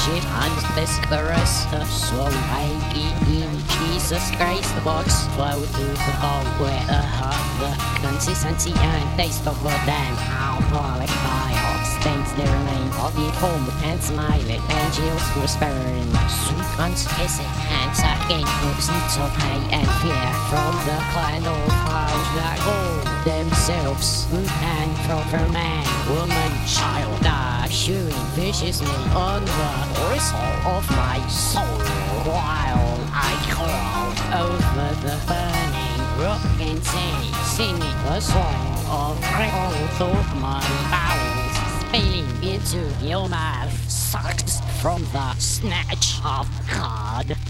shit and viscerous. So I in Jesus Christ, the box flow through the hole where the consistency and taste of a damn alcoholic bile stains the remain of the foam and smiling angels whispering sweet unspecific and sucking seeds of hate and fear from the clan of house that hold themselves and proper man, woman, child are chewing viciously on the bristle of my soul while I crawl over the burning rock and sea, singing a song of wrath of my bowels spilling into your mouth, sucked from the snatch of God.